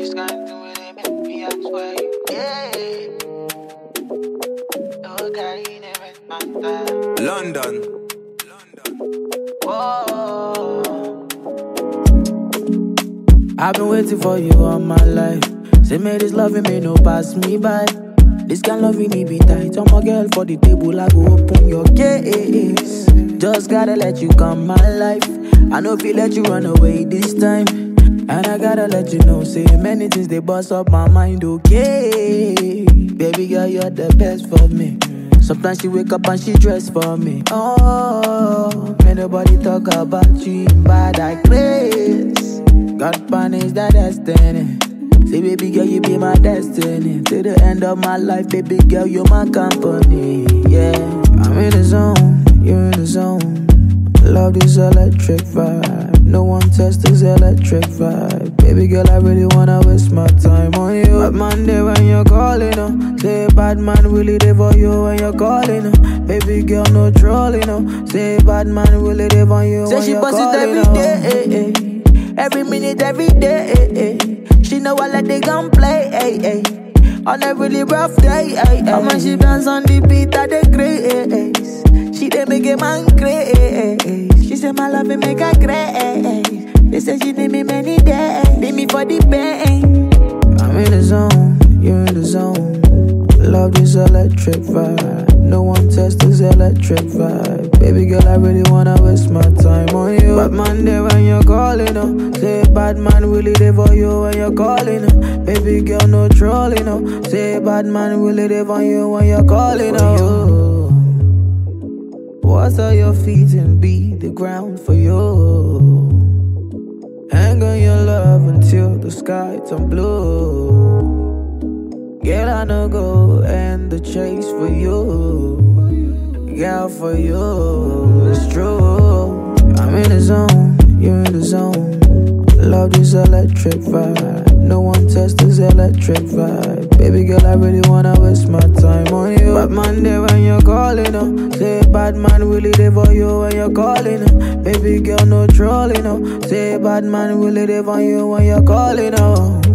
this kind of thing when they make me, I swear. Yeah. Oh, carry them at my time. London. Whoa. I've been waiting for you all my life. Say me this loving me no pass me by. This kind loving me be tight. I'm a girl for the table, I go open your case. Just gotta let you come my life. I know if you let you run away this time. And I gotta let you know, say many things they bust up my mind, okay. Baby girl, you're the best for me. Sometimes she wake up and she dress for me. Oh, may nobody talk about you in bad like grace. God punish that destiny. Say baby girl, you be my destiny. Till the end of my life, baby girl, you're my company. Yeah, I'm in the zone, you're in the zone. Love this electric vibe. No one tests this electric vibe. Baby girl, I really wanna waste my time on you. Bad man there when you're calling, say bad man really there for you when you're calling, Baby girl, no trolling, say bad man really there for you when you're calling. Say she bust it every day, every minute, every day. She know I let they gun play, on a really rough day, and when she dance on the beat, I dey grace. She dey make a man crazy. She say my love make her crazy. They say she need me many days, need me for the pain. I'm in the zone, you're in the zone. Love this electric vibe. No one tests this electric vibe. Baby girl, I really wanna waste my time on you. Bad man there when you're calling, say bad man really there for you when you're calling, Baby girl, no trolling, say bad man really there for you when you're calling, What's all your feet and be the ground for you. Hang on your love until the sky turn blue. Girl, I no go end the chase for you. Girl, for you, it's true. I'm in the zone, you're in the zone. Love this electric vibe. No one tests this electric vibe. Baby girl, I really wanna waste my time on you. Bad man there when you're calling, say bad man really there for you when you're calling, Baby girl, no trolling, say bad man really there for you when you're calling,